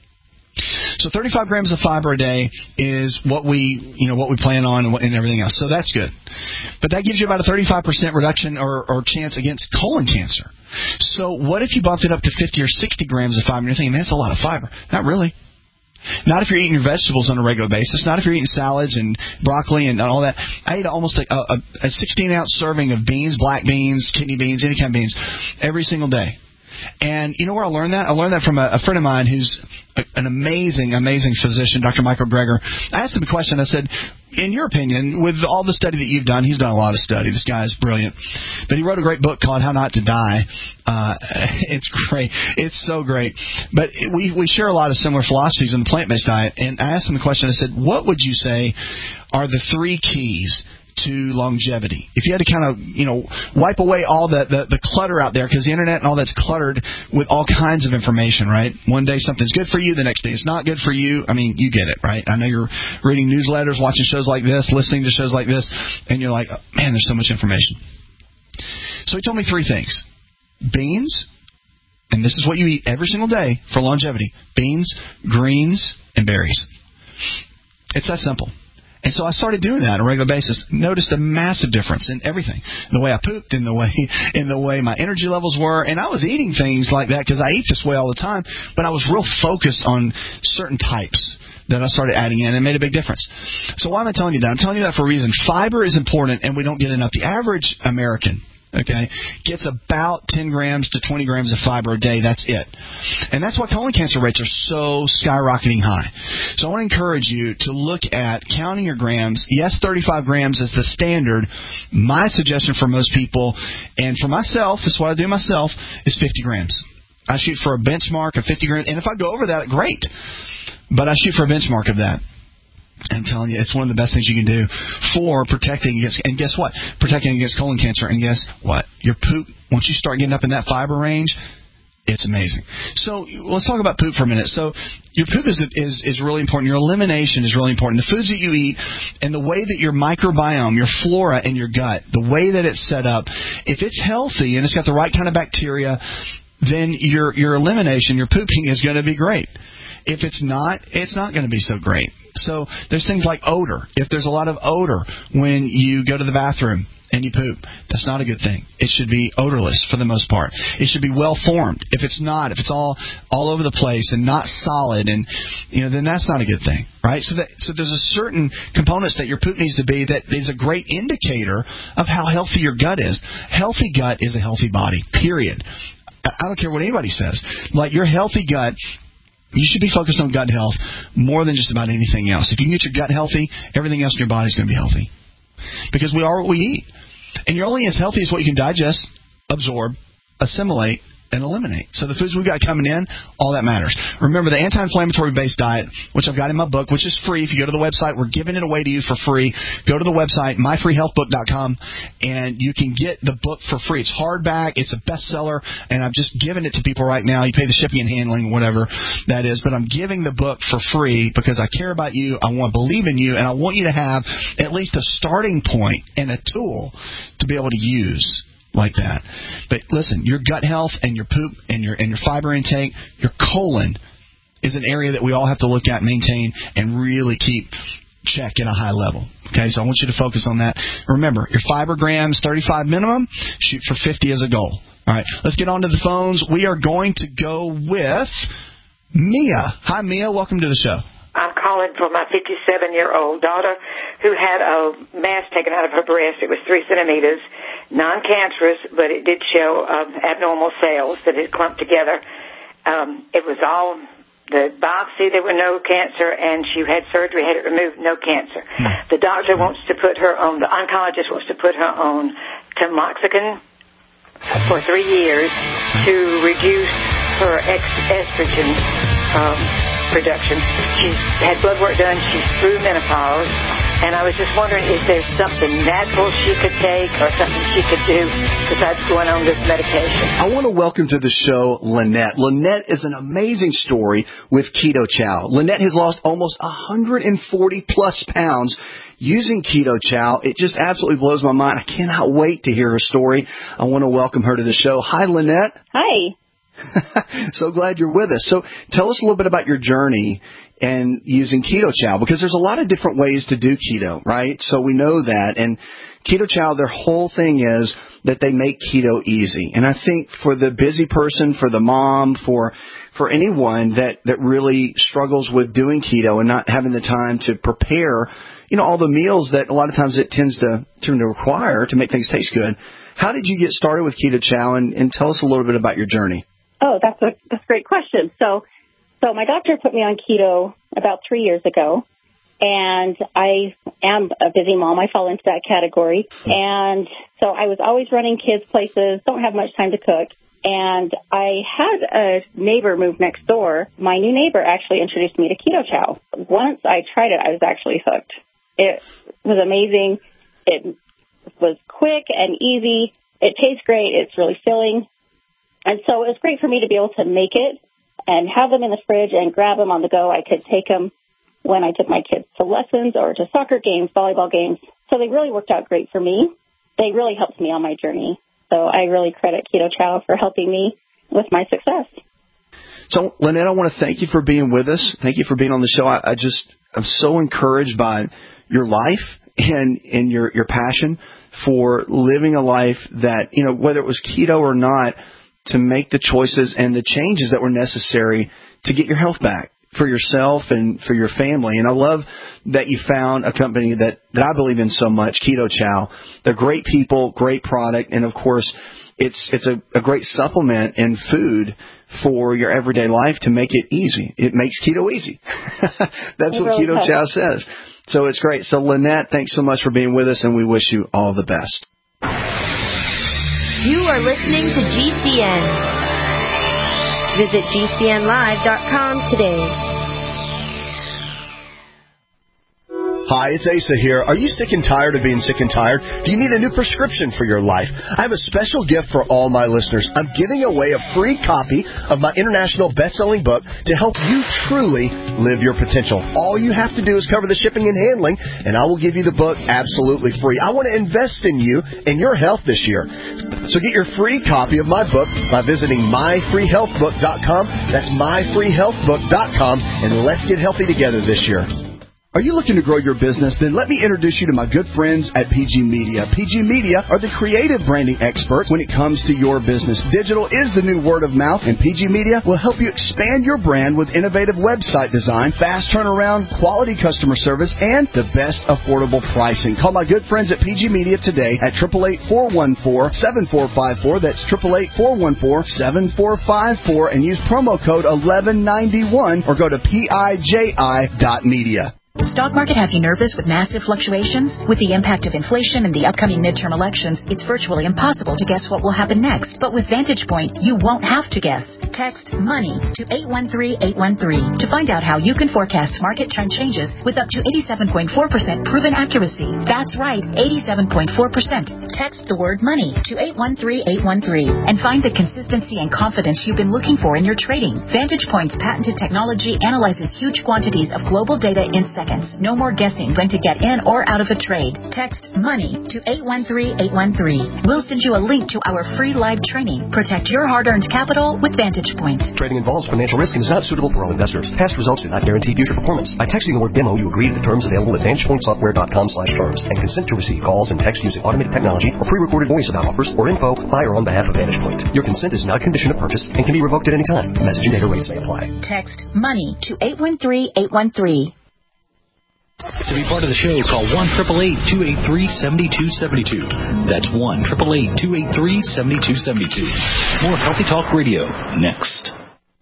So thirty-five grams of fiber a day is what we, you know, what we plan on and, what, and everything else. So that's good. But that gives you about a thirty-five percent reduction or, or chance against colon cancer. So what if you bumped it up to fifty or sixty grams of fiber? And you're thinking, that's a lot of fiber. Not really. Not if you're eating your vegetables on a regular basis. Not if you're eating salads and broccoli and all that. I ate almost a, a, a sixteen-ounce serving of beans, black beans, kidney beans, any kind of beans, every single day. And you know where I learned that? I learned that from a, a friend of mine who's a, an amazing, amazing physician, Doctor Michael Greger. I asked him a question. I said, in your opinion, with all the study that you've done, he's done a lot of study. This guy is brilliant. But he wrote a great book called How Not to Die. Uh, it's great. It's so great. But we, we share a lot of similar philosophies in the plant-based diet. And I asked him a question. I said, what would you say are the three keys to longevity? If you had to kind of, you know, wipe away all the, the, the clutter out there, because the internet and all that's cluttered with all kinds of information, right? One day something's good for you, the next day it's not good for you. I mean, you get it, right? I know you're reading newsletters, watching shows like this, listening to shows like this, and you're like, oh, man, there's so much information. So he told me three things. Beans, and this is what you eat every single day for longevity. Beans, greens, and berries. It's that simple. And so I started doing that on a regular basis. Noticed a massive difference in everything. In the way I pooped, in the way in the way my energy levels were. And I was eating things like that because I eat this way all the time. But I was real focused on certain types that I started adding in, and it made a big difference. So why am I telling you that? I'm telling you that for a reason. Fiber is important, and we don't get enough. The average American, okay, gets about ten grams to twenty grams of fiber a day. That's it. And that's why colon cancer rates are so skyrocketing high. So I want to encourage you to look at counting your grams. Yes, thirty-five grams is the standard. My suggestion for most people, and for myself, this is what I do myself, is fifty grams. I shoot for a benchmark of fifty grams. And if I go over that, great. But I shoot for a benchmark of that. I'm telling you, it's one of the best things you can do for protecting against, and guess what? Protecting against colon cancer. And guess what? Your poop, once you start getting up in that fiber range, it's amazing. So let's talk about poop for a minute. So your poop is, is is really important. Your elimination is really important. The foods that you eat and the way that your microbiome, your flora in your gut, the way that it's set up, if it's healthy and it's got the right kind of bacteria, then your your elimination, your pooping is going to be great. If it's not, it's not going to be so great. So there's things like odor. If there's a lot of odor when you go to the bathroom and you poop, that's not a good thing. It should be odorless for the most part. It should be well formed. If it's not, if it's all all over the place and not solid, and you know, then that's not a good thing, right? So that so there's a certain components that your poop needs to be that is a great indicator of how healthy your gut is. Healthy gut is a healthy body. Period. I don't care what anybody says. Like, your healthy gut, you should be focused on gut health more than just about anything else. If you can get your gut healthy, everything else in your body is going to be healthy. Because we are what we eat. And you're only as healthy as what you can digest, absorb, assimilate, and eliminate. So the foods we've got coming in, all that matters. Remember, the anti-inflammatory based diet, which I've got in my book, which is free. If you go to the website, we're giving it away to you for free. Go to the website, my free health book dot com, and you can get the book for free. It's hardback. It's a bestseller, and I've just given it to people right now. You pay the shipping and handling, whatever that is, but I'm giving the book for free because I care about you. I want to believe in you, and I want you to have at least a starting point and a tool to be able to use like that. But listen, your gut health and your poop and your and your fiber intake, your colon is an area that we all have to look at, maintain, and really keep check at a high level. Okay, so I want you to focus on that. Remember, your fiber grams, thirty-five minimum, shoot for fifty as a goal. All right, let's get on to the phones. We are going to go with Mia. Hi, Mia. Welcome to the show. I'm calling for my fifty-seven-year-old daughter who had a mass taken out of her breast. It was three centimeters, non-cancerous, but it did show um, abnormal cells that had clumped together. Um, it was all the biopsy. There were no cancer, and she had surgery, had it removed, no cancer. The doctor wants to put her on, the oncologist wants to put her on tamoxifen for three years to reduce her ex- estrogen um production. She's had blood work done. She's through menopause. And I was just wondering if there's something natural she could take or something she could do besides going on this medication. I want to welcome to the show Lynette. Lynette is an amazing story with Keto Chow. Lynette has lost almost one hundred forty plus pounds using Keto Chow. It just absolutely blows my mind. I cannot wait to hear her story. I want to welcome her to the show. Hi, Lynette. Hi. So glad you're with us. So tell us a little bit about your journey and using Keto Chow, because there's a lot of different ways to do keto, right? So we know that. And Keto Chow, their whole thing is that they make keto easy. And I think for the busy person, for the mom, for for anyone that, that really struggles with doing keto and not having the time to prepare, you know, all the meals that a lot of times it tends to tend to require to make things taste good. How did you get started with Keto Chow, and, and tell us a little bit about your journey? Oh, that's a that's a great question. So, so my doctor put me on keto about three years ago, and I am a busy mom. I fall into that category, and so I was always running kids places. Don't have much time to cook, and I had a neighbor move next door. My new neighbor actually introduced me to Keto Chow. Once I tried it, I was actually hooked. It was amazing. It was quick and easy. It tastes great. It's really filling. And so it was great for me to be able to make it and have them in the fridge and grab them on the go. I could take them when I took my kids to lessons or to soccer games, volleyball games. So they really worked out great for me. They really helped me on my journey. So I really credit Keto Chow for helping me with my success. So, Lynette, I want to thank you for being with us. Thank you for being on the show. I, I just am so encouraged by your life and, and your, your passion for living a life that, you know, whether it was keto or not, to make the choices and the changes that were necessary to get your health back for yourself and for your family. And I love that you found a company that, that I believe in so much, Keto Chow. They're great people, great product, and, of course, it's it's a, a great supplement and food for your everyday life to make it easy. It makes keto easy. That's what Keto Chow says. So it's great. So, Lynette, thanks so much for being with us, and we wish you all the best. You are listening to G C N. Visit G C N live dot com today. Hi, it's Asa here. Are you sick and tired of being sick and tired? Do you need a new prescription for your life? I have a special gift for all my listeners. I'm giving away a free copy of my international best-selling book to help you truly live your potential. All you have to do is cover the shipping and handling, and I will give you the book absolutely free. I want to invest in you and your health this year. So get your free copy of my book by visiting my free health book dot com. That's my free health book dot com, and let's get healthy together this year. Are you looking to grow your business? Then let me introduce you to my good friends at P G Media. P G Media are the creative branding experts when it comes to your business. Digital is the new word of mouth, and P G Media will help you expand your brand with innovative website design, fast turnaround, quality customer service, and the best affordable pricing. Call my good friends at P G Media today at eight eight eight, four one four, seven four five four. That's eight eight eight, four one four, seven four five four, and use promo code eleven ninety-one or go to P I J I dot media. The stock market has you nervous with massive fluctuations? With the impact of inflation and the upcoming midterm elections, it's virtually impossible to guess what will happen next. But with Vantage Point, you won't have to guess. Text MONEY to eight one three eight one three to find out how you can forecast market trend changes with up to eighty-seven point four percent proven accuracy. That's right, eighty-seven point four percent. Text the word MONEY to eight one three eight one three and find the consistency and confidence you've been looking for in your trading. Vantage Point's patented technology analyzes huge quantities of global data in seconds. No more guessing when to get in or out of a trade. Text MONEY to eight one three eight one three. We'll send you a link to our free live training. Protect your hard-earned capital with Vantage Point. Trading involves financial risk and is not suitable for all investors. Past results do not guarantee future performance. By texting the word demo, you agree to the terms available at vantage point software dot com slash terms and consent to receive calls and text using automated technology or pre-recorded voice about offers or info by or on behalf of Vantage Point. Your consent is not a condition of purchase and can be revoked at any time. Message and data rates may apply. Text MONEY to eight one three eight one three. To be part of the show, call one eight eight eight, two eight three, seven two seven two. That's one eight eight eight, two eight three, seven two seven two. More Healthy Talk Radio next.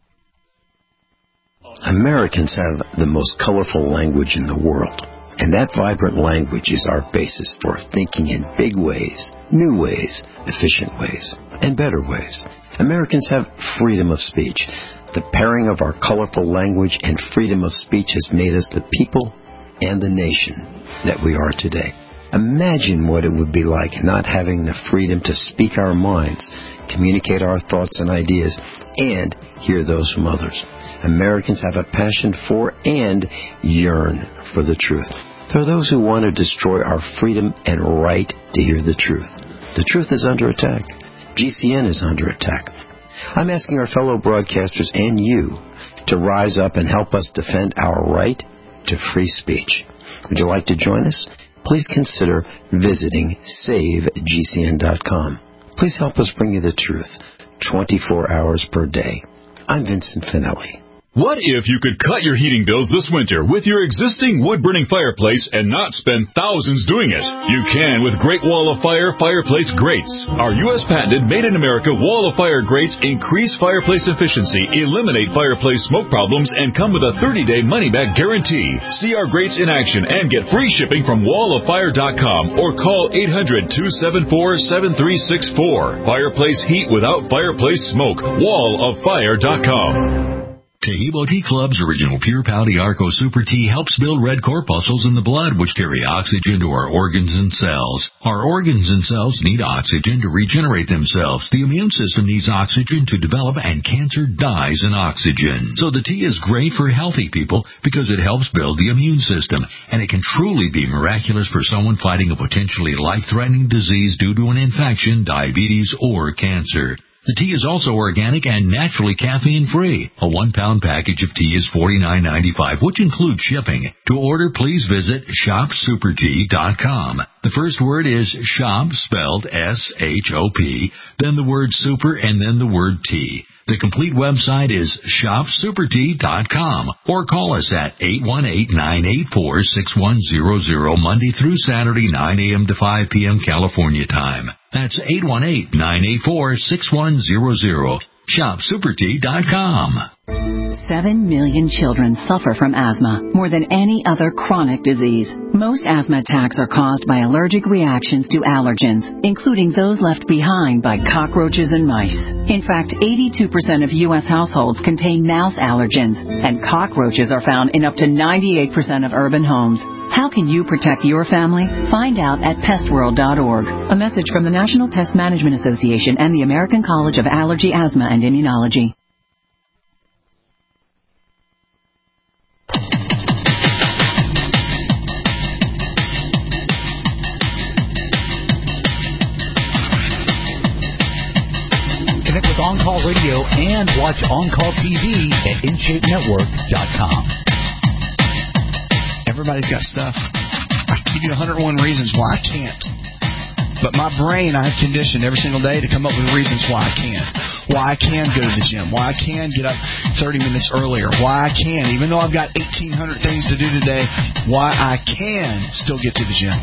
Americans have the most colorful language in the world, and that vibrant language is our basis for thinking in big ways, new ways, efficient ways, and better ways. Americans have freedom of speech. The pairing of our colorful language and freedom of speech has made us the people and the nation that we are today. Imagine what it would be like not having the freedom to speak our minds, communicate our thoughts and ideas, and hear those from others. Americans have a passion for and yearn for the truth. There are those who want to destroy our freedom and right to hear the truth. The truth is under attack. G C N is under attack. I'm asking our fellow broadcasters and you to rise up and help us defend our right to free speech. Would you like to join us? Please consider visiting save G C N dot com. Please help us bring you the truth twenty-four hours per day. I'm Vincent Finelli. What if you could cut your heating bills this winter with your existing wood-burning fireplace and not spend thousands doing it? You can with Great Wall of Fire Fireplace Grates. Our U S patented made-in-America Wall of Fire grates increase fireplace efficiency, eliminate fireplace smoke problems, and come with a thirty-day money-back guarantee. See our grates in action and get free shipping from wall of fire dot com or call eight hundred, two seven four, seven three six four. Fireplace heat without fireplace smoke. wall of fire dot com. Tahibo Tea Club's original Pure Pouty Arco Super Tea helps build red corpuscles in the blood, which carry oxygen to our organs and cells. Our organs and cells need oxygen to regenerate themselves. The immune system needs oxygen to develop, and cancer dies in oxygen. So the tea is great for healthy people because it helps build the immune system, and it can truly be miraculous for someone fighting a potentially life-threatening disease due to an infection, diabetes, or cancer. The tea is also organic and naturally caffeine-free. A one-pound package of tea is forty-nine ninety-five, which includes shipping. To order, please visit shop super tea dot com. The first word is shop, spelled S H O P, then the word super, and then the word tea. The complete website is shop super tea dot com or call us at eight one eight, nine eight four, six one zero zero Monday through Saturday, nine a.m. to five p.m. California time. That's eight one eight, nine eight four, six one zero zero. shop super tea dot com. Seven million children suffer from asthma, more than any other chronic disease. Most asthma attacks are caused by allergic reactions to allergens, including those left behind by cockroaches and mice. In fact, eighty-two percent of U S households contain mouse allergens, and cockroaches are found in up to ninety-eight percent of urban homes. How can you protect your family? Find out at pest world dot org. A message from the National Pest Management Association and the American College of Allergy, Asthma, and Immunology. Connect with On Call Radio and watch On Call T V at in shape network dot com. Everybody's got stuff. I can give you one hundred one reasons why I can't. But my brain, I have conditioned every single day to come up with reasons why I can. Why I can go to the gym. Why I can get up thirty minutes earlier. Why I can, even though I've got eighteen hundred things to do today, why I can still get to the gym.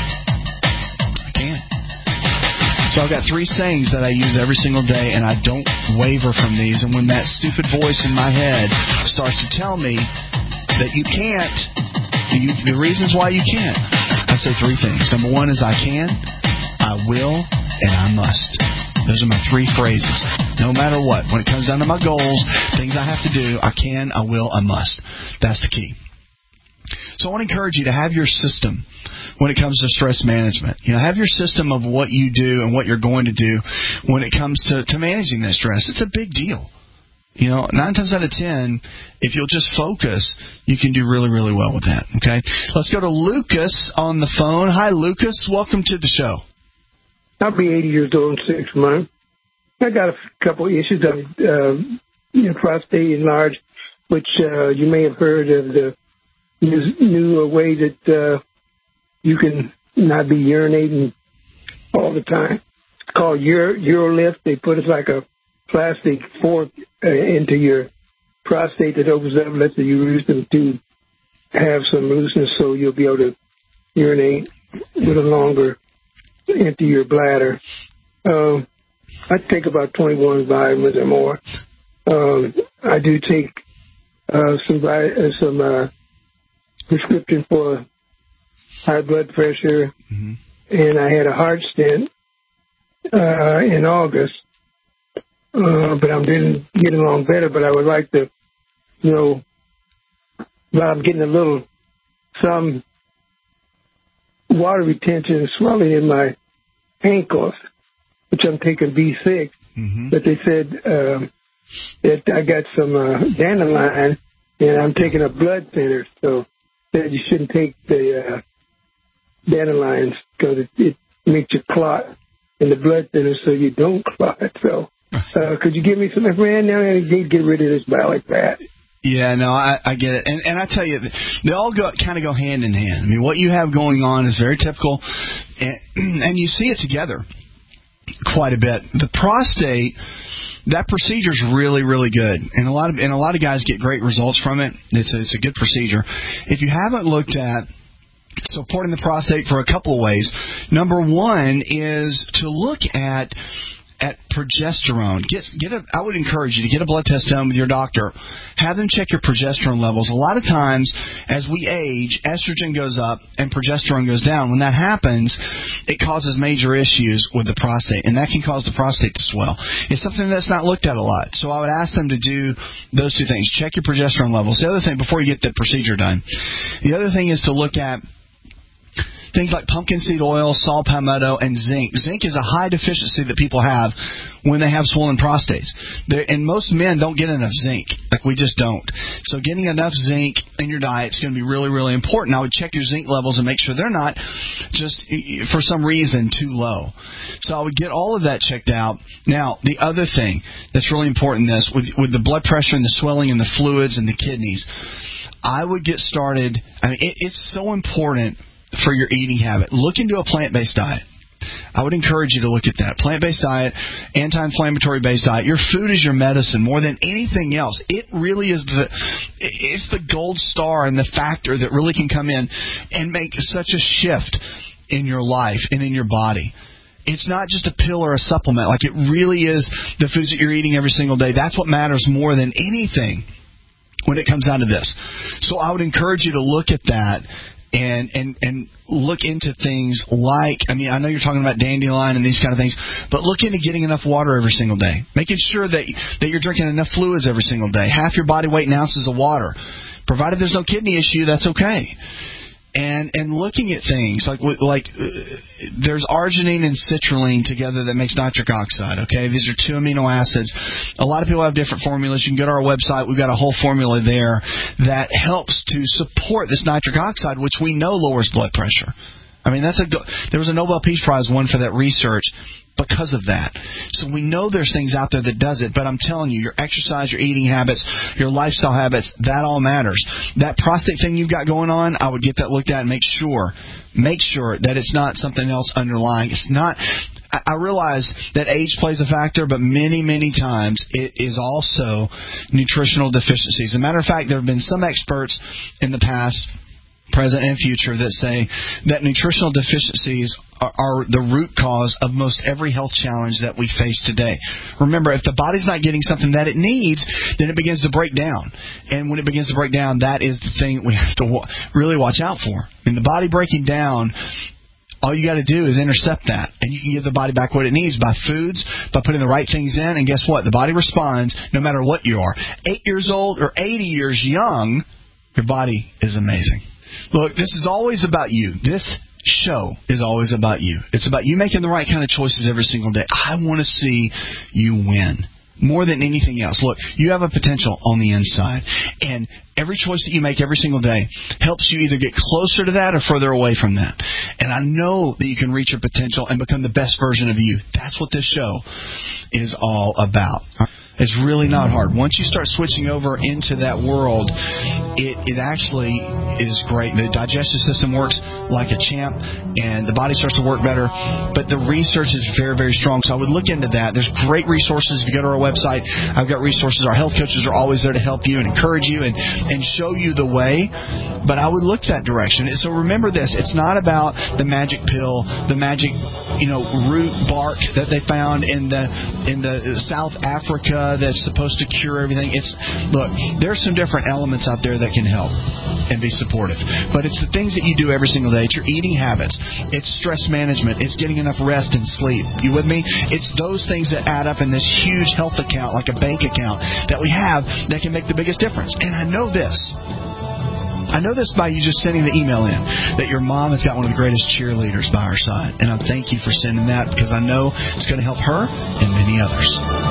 I can. So I've got three sayings that I use every single day, and I don't waver from these. And when that stupid voice in my head starts to tell me that you can't, you, the reasons why you can't, I say three things. Number one is I can, I will, and I must. Those are my three phrases. No matter what. When it comes down to my goals, things I have to do, I can, I will, I must. That's the key. So I want to encourage you to have your system when it comes to stress management. You know, have your system of what you do and what you're going to do when it comes to, to managing that stress. It's a big deal. You know, nine times out of ten, if you'll just focus, you can do really, really well with that. Okay? Let's go to Lucas on the phone. Hi, Lucas. Welcome to the show. I'll be eighty years old in six months. I got a couple of issues of uh, you know, prostate enlarged, which uh, you may have heard of the new, new way that uh, you can not be urinating all the time. It's called Uro, Urolift. They put it like a plastic fork uh, into your prostate that opens up and lets the urethra to have some looseness, so you'll be able to urinate a little longer into your bladder. Um, I take about twenty-one vitamins or more. Um, I do take uh, some vi- uh, some uh, prescription for high blood pressure, mm-hmm. and I had a heart stent uh, in August. Uh, but I'm getting getting along better. But I would like to, you know, well, I'm getting a little some water retention and swelling in my ankles, which I'm taking B six. Mm-hmm. But they said um, that I got some uh, dandelion, and I'm taking a blood thinner. So they said you shouldn't take the uh, dandelions because it, it makes you clot in the blood thinner, so you don't clot. So uh, could you give me some information? Now I need to get rid of this bowel fat. Yeah, no, I, I get it. And, and I tell you, they all go kind of go hand in hand. I mean, what you have going on is very typical, and, and you see it together quite a bit. The prostate, that procedure is really, really good, and a lot of and a lot of guys get great results from it. It's a, it's a good procedure. If you haven't looked at supporting the prostate for a couple of ways, number one is to look at at progesterone. Get get a, I would encourage you to get a blood test done with your doctor. Have them check your progesterone levels. A lot of times, as we age, estrogen goes up and progesterone goes down. When that happens, it causes major issues with the prostate, and that can cause the prostate to swell. It's something that's not looked at a lot. So I would ask them to do those two things. Check your progesterone levels. The other thing, before you get the procedure done, the other thing is to look at things like pumpkin seed oil, saw palmetto, and zinc. Zinc is a high deficiency that people have when they have swollen prostates. They're, and most men don't get enough zinc. Like, we just don't. So getting enough zinc in your diet is going to be really, really important. I would check your zinc levels and make sure they're not just, for some reason, too low. So I would get all of that checked out. Now, the other thing that's really important in this, with, with the blood pressure and the swelling and the fluids and the kidneys, I would get started. I mean, it, it's so important for your eating habit. Look into a plant-based diet. I would encourage you to look at that. Plant-based diet, anti-inflammatory based diet. Your food is your medicine more than anything else. It really is the it's the gold star and the factor that really can come in and make such a shift in your life and in your body. It's not just a pill or a supplement. Like, it really is the foods that you're eating every single day. That's what matters more than anything when it comes down to this. So I would encourage you to look at that and and and look into things like, I mean, I know you're talking about dandelion and these kind of things, but look into getting enough water every single day. Making sure that that you're drinking enough fluids every single day. Half your body weight in ounces of water. Provided there's no kidney issue, that's okay. And and looking at things like like uh, there's arginine and citrulline together that makes nitric oxide. Okay, these are two amino acids. A lot of people have different formulas. You can go to our website. We've got a whole formula there that helps to support this nitric oxide, which we know lowers blood pressure. I mean, that's a there was a Nobel Peace Prize won for that research because of that. So we know there's things out there that does it, but I'm telling you, your exercise, your eating habits, your lifestyle habits, that all matters. That prostate thing you've got going on, I would get that looked at and make sure, make sure that it's not something else underlying. It's not. I realize that age plays a factor, but many, many times it is also nutritional deficiencies. As a matter of fact, there have been some experts in the past, present and future, that say that nutritional deficiencies are, are the root cause of most every health challenge that we face today. Remember, if the body's not getting something that it needs, then it begins to break down. And when it begins to break down, that is the thing we have to wa- really watch out for. I mean, the body breaking down, all you got to do is intercept that, and you can give the body back what it needs by foods, by putting the right things in, and guess what? The body responds no matter what you are. Eight years old or eighty years young, your body is amazing. Look, this is always about you. This show is always about you. It's about you making the right kind of choices every single day. I want to see you win more than anything else. Look, you have a potential on the inside, and every choice that you make every single day helps you either get closer to that or further away from that. And I know that you can reach your potential and become the best version of you. That's what this show is all about. It's really not hard. Once you start switching over into that world, it, it actually is great. The digestive system works like a champ, and the body starts to work better. But the research is very, very strong. So I would look into that. There's great resources. If you go to our website, I've got resources. Our health coaches are always there to help you and encourage you and, and show you the way. But I would look that direction. So remember this. It's not about the magic pill, the magic, you know, root bark that they found in the in the South Africa that's supposed to cure everything. It's look, there's some different elements out there that can help and be supportive. But it's the things that you do every single day. It's your eating habits. It's stress management. It's getting enough rest and sleep. You with me? It's those things that add up in this huge health account, like a bank account, that we have that can make the biggest difference. And I know this. I know this by you just sending the email in, that your mom has got one of the greatest cheerleaders by her side. And I thank you for sending that, because I know it's going to help her and many others.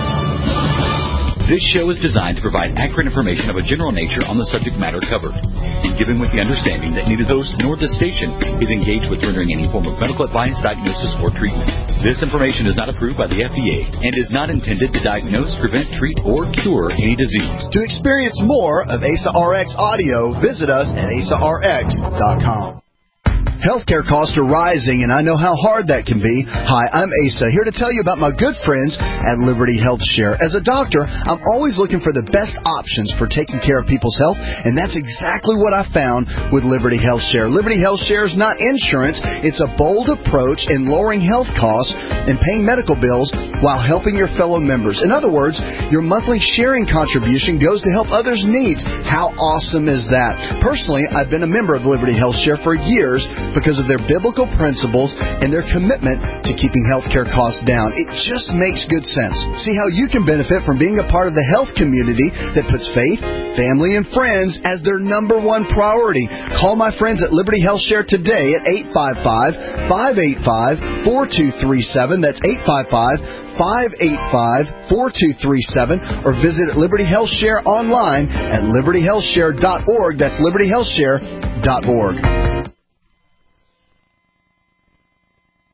This show is designed to provide accurate information of a general nature on the subject matter covered, given with the understanding that neither the host nor the station is engaged with rendering any form of medical advice, diagnosis, or treatment. This information is not approved by the F D A and is not intended to diagnose, prevent, treat, or cure any disease. To experience more of A S A R X audio, visit us at A S A R X dot com. Healthcare costs are rising, and I know how hard that can be. Hi, I'm Asa, here to tell you about my good friends at Liberty Health Share. As a doctor, I'm always looking for the best options for taking care of people's health, and that's exactly what I found with Liberty Health Share. Liberty Health Share is not insurance. It's a bold approach in lowering health costs and paying medical bills while helping your fellow members. In other words, your monthly sharing contribution goes to help others' needs. How awesome is that? Personally, I've been a member of Liberty Health Share for years because of their biblical principles and their commitment to keeping healthcare costs down. It just makes good sense. See how you can benefit from being a part of the health community that puts faith, family, and friends as their number one priority. Call my friends at Liberty Health Share today at eight five five, five eight five, four two three seven. That's eight five five, five eight five, four two three seven, or visit Liberty Health Share online at liberty health share dot org. That's liberty health share dot org.